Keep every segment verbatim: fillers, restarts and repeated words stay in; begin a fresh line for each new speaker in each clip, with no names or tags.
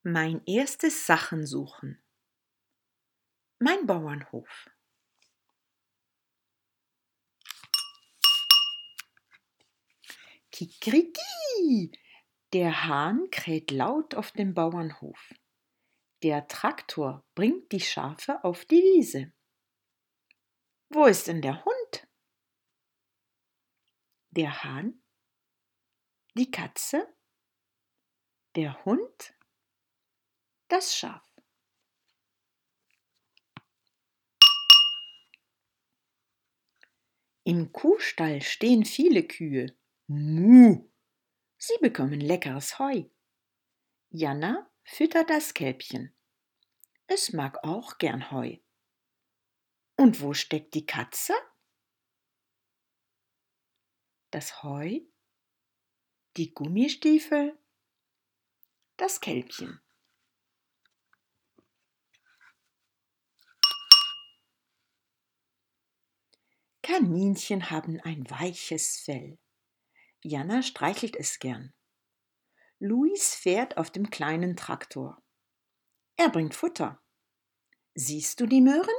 Mein erstes Sachensuchen. Mein Bauernhof. Kikeriki! Der Hahn kräht laut auf dem Bauernhof. Der Traktor bringt die Schafe auf die Wiese. Wo ist denn der Hund? Der Hahn? Die Katze? Der Hund? Das Schaf. Im Kuhstall stehen viele Kühe. Muh! Sie bekommen leckeres Heu. Jana füttert das Kälbchen. Es mag auch gern Heu. Und wo steckt die Katze? Das Heu, die Gummistiefel, das Kälbchen. Kaninchen haben ein weiches Fell. Jana streichelt es gern. Luis fährt auf dem kleinen Traktor. Er bringt Futter. Siehst du die Möhren?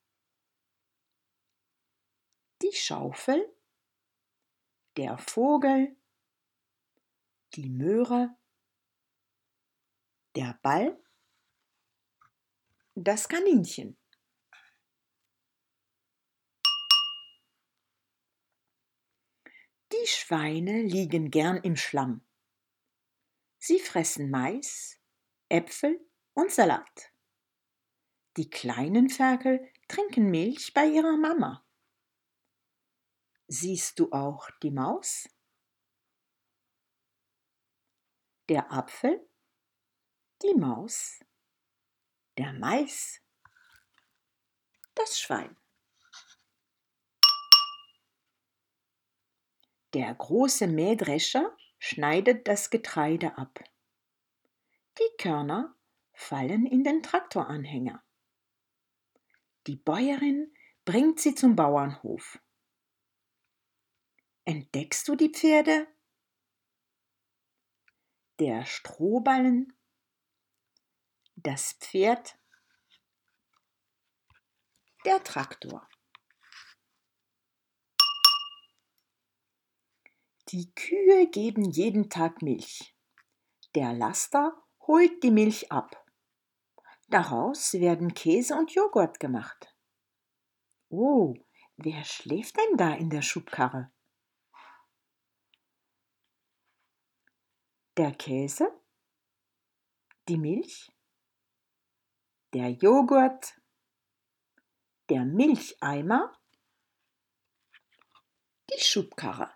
Die Schaufel, der Vogel, die Möhre, der Ball, das Kaninchen. Die Schweine liegen gern im Schlamm. Sie fressen Mais, Äpfel und Salat. Die kleinen Ferkel trinken Milch bei ihrer Mama. Siehst du auch die Maus? Der Apfel, die Maus, der Mais, das Schwein. Der große Mähdrescher schneidet das Getreide ab. Die Körner fallen in den Traktoranhänger. Die Bäuerin bringt sie zum Bauernhof. Entdeckst du die Pferde? Der Strohballen, das Pferd, der Traktor. Die Kühe geben jeden Tag Milch. Der Laster holt die Milch ab. Daraus werden Käse und Joghurt gemacht. Oh, wer schläft denn da in der Schubkarre? Der Käse, die Milch, der Joghurt, der Milcheimer, die Schubkarre.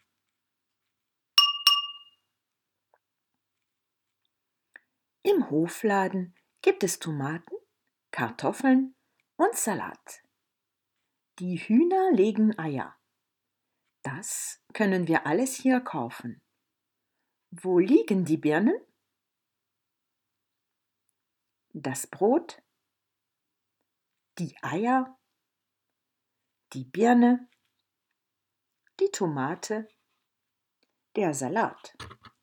Im Hofladen gibt es Tomaten, Kartoffeln und Salat. Die Hühner legen Eier. Das können wir alles hier kaufen. Wo liegen die Birnen? Das Brot, die Eier, die Birne, die Tomate, der Salat.